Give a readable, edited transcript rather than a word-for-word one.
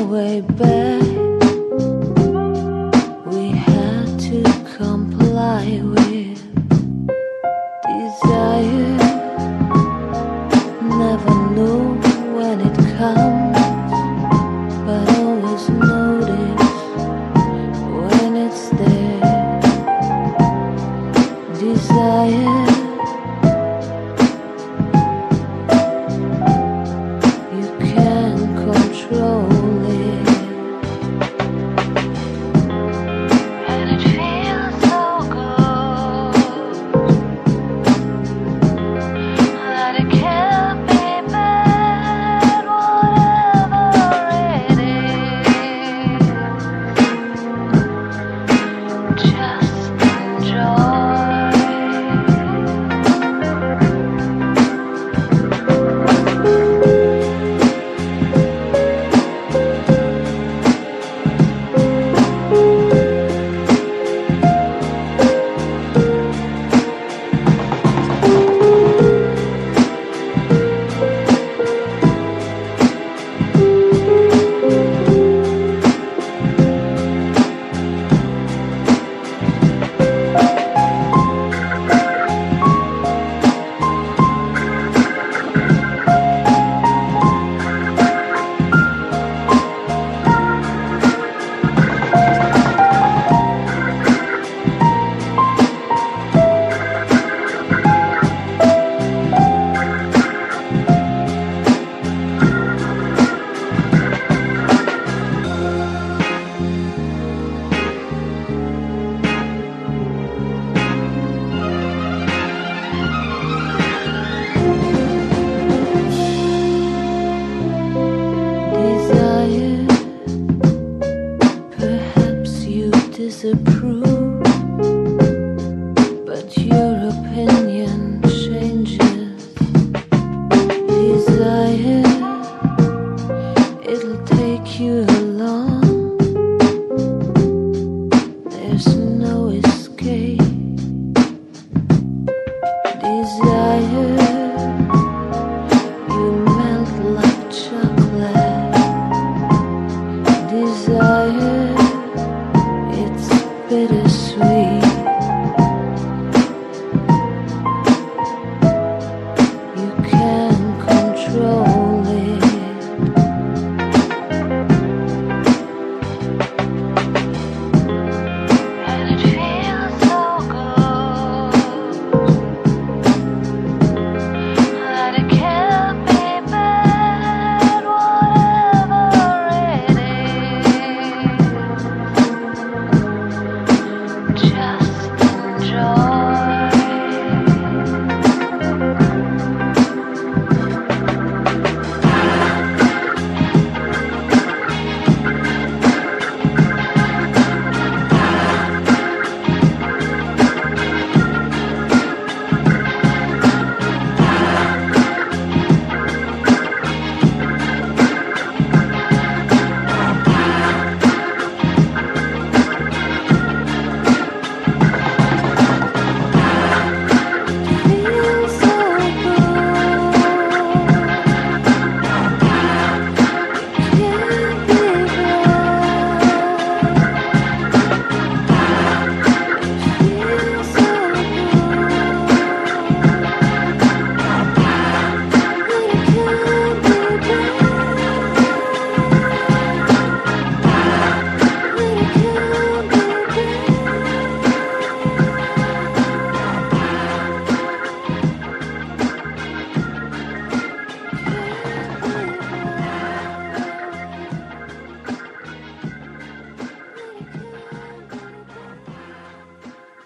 way back. We had to comply with desire. Never know when it comes, but always notice when it's there. Desire, you can't control it, and it feels so good that it can't be bad, whatever it is. Just enjoy. Desire, perhaps you disapprove, but your opinion changes. Desire, it'll take you along.